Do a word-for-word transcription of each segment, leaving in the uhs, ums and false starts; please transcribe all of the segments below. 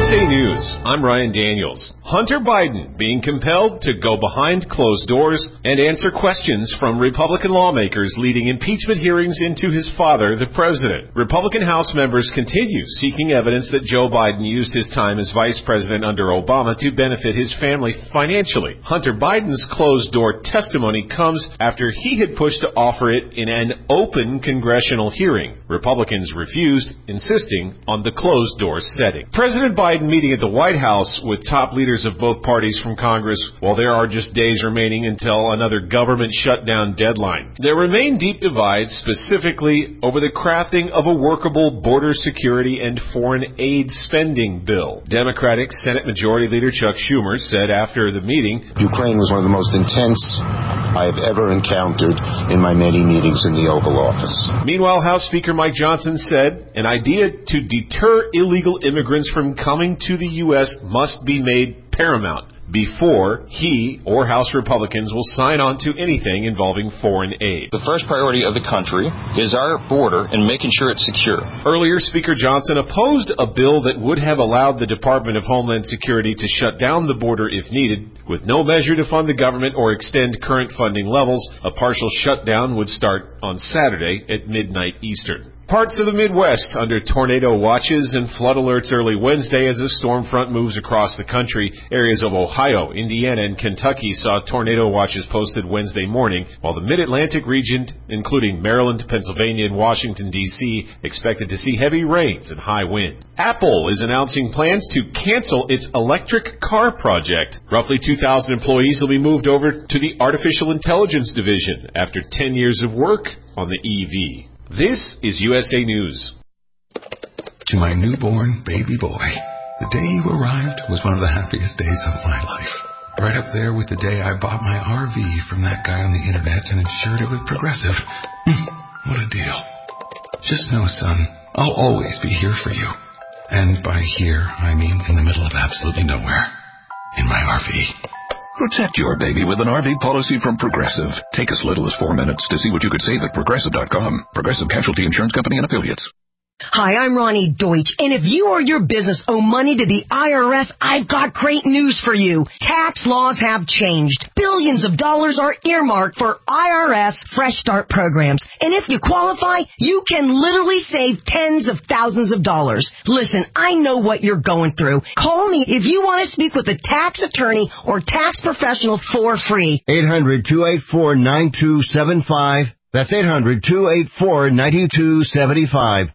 S A News, I'm Ryan Daniels. Hunter Biden being compelled to go behind closed doors and answer questions from Republican lawmakers leading impeachment hearings into his father, the president. Republican House members continue seeking evidence that Joe Biden used his time as vice president under Obama to benefit his family financially. Hunter Biden's closed-door testimony comes after he had pushed to offer it in an open congressional hearing. Republicans refused, insisting on the closed-door setting. President Biden meeting at the White House with top leaders of both parties from Congress while there are just days remaining until another government shutdown deadline. There remain deep divides, specifically over the crafting of a workable border security and foreign aid spending bill. Democratic Senate Majority Leader Chuck Schumer said after the meeting, Ukraine was one of the most intense I have ever encountered in my many meetings in the Oval Office. Meanwhile, House Speaker Mike Johnson said an idea to deter illegal immigrants from coming to the U S must be made paramount before he or House Republicans will sign on to anything involving foreign aid. The first priority of the country is our border and making sure it's secure. Earlier, Speaker Johnson opposed a bill that would have allowed the Department of Homeland Security to shut down the border if needed. With no measure to fund the government or extend current funding levels, a partial shutdown would start on Saturday at midnight Eastern. Parts of the Midwest under tornado watches and flood alerts early Wednesday as a storm front moves across the country. Areas of Ohio, Indiana, and Kentucky saw tornado watches posted Wednesday morning, while the Mid-Atlantic region, including Maryland, Pennsylvania, and Washington, D C, expected to see heavy rains and high wind. Apple is announcing plans to cancel its electric car project. Roughly two thousand employees will be moved over to the Artificial Intelligence Division after ten years of work on the E V. This is U S A News. To my newborn baby boy, the day you arrived was one of the happiest days of my life. Right up there with the day I bought my R V from that guy on the internet and insured it with Progressive. What a deal. Just know, son, I'll always be here for you. And by here, I mean in the middle of absolutely nowhere. In my R V. Protect your baby with an R V policy from Progressive. Take as little as four minutes to see what you could save at Progressive dot com. Progressive Casualty Insurance Company and Affiliates. Hi, I'm Ronnie Deutsch, and if you or your business owe money to the I R S, I've got great news for you. Tax laws have changed. Billions of dollars are earmarked for I R S Fresh Start programs, and if you qualify, you can literally save tens of thousands of dollars. Listen, I know what you're going through. Call me if you want to speak with a tax attorney or tax professional for free. eight hundred, two eight four, nine two seven five. That's eight hundred, two eight four, nine two seven five.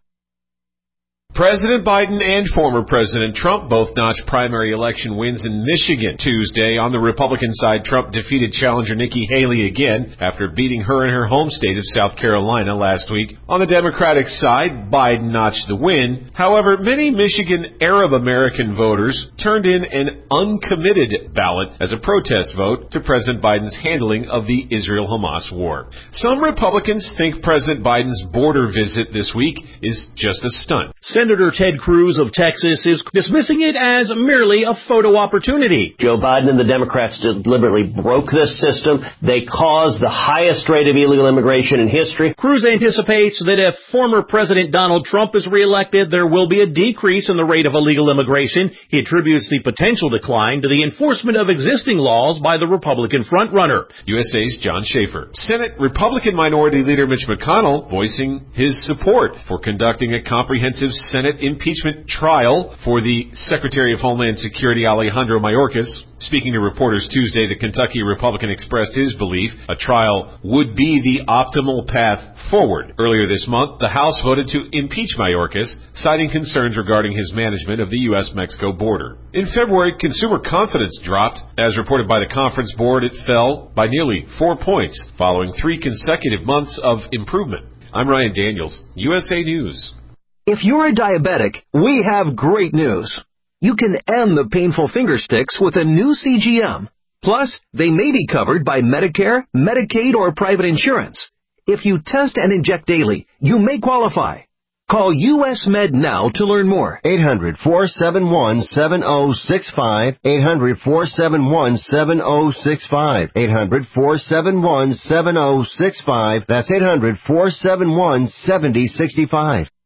President Biden and former President Trump both notched primary election wins in Michigan Tuesday. On the Republican side, Trump defeated challenger Nikki Haley again after beating her in her home state of South Carolina last week. On the Democratic side, Biden notched the win. However, many Michigan Arab American voters turned in an uncommitted ballot as a protest vote to President Biden's handling of the Israel-Hamas war. Some Republicans think President Biden's border visit this week is just a stunt. Senator Ted Cruz of Texas is dismissing it as merely a photo opportunity. Joe Biden and the Democrats deliberately broke this system. They caused the highest rate of illegal immigration in history. Cruz anticipates that if former President Donald Trump is reelected, there will be a decrease in the rate of illegal immigration. He attributes the potential decline to the enforcement of existing laws by the Republican frontrunner. U S A's John Schaefer. Senate Republican Minority Leader Mitch McConnell voicing his support for conducting a comprehensive Senate impeachment trial for the Secretary of Homeland Security Alejandro Mayorkas. Speaking to reporters Tuesday, the Kentucky Republican expressed his belief a trial would be the optimal path forward. Earlier this month, the House voted to impeach Mayorkas, citing concerns regarding his management of the U S Mexico border. In February, consumer confidence dropped. As reported by the Conference Board, it fell by nearly four points, following three consecutive months of improvement. I'm Ryan Daniels, U S A News. If you're a diabetic, we have great news. You can end the painful finger sticks with a new C G M. Plus, they may be covered by Medicare, Medicaid, or private insurance. If you test and inject daily, you may qualify. Call U S Med now to learn more. eight hundred, four seven one, seven oh six five. eight hundred, four seven one, seven oh six five. eight hundred, four seven one, seven oh six five. That's eight hundred, four seven one, seven oh six five.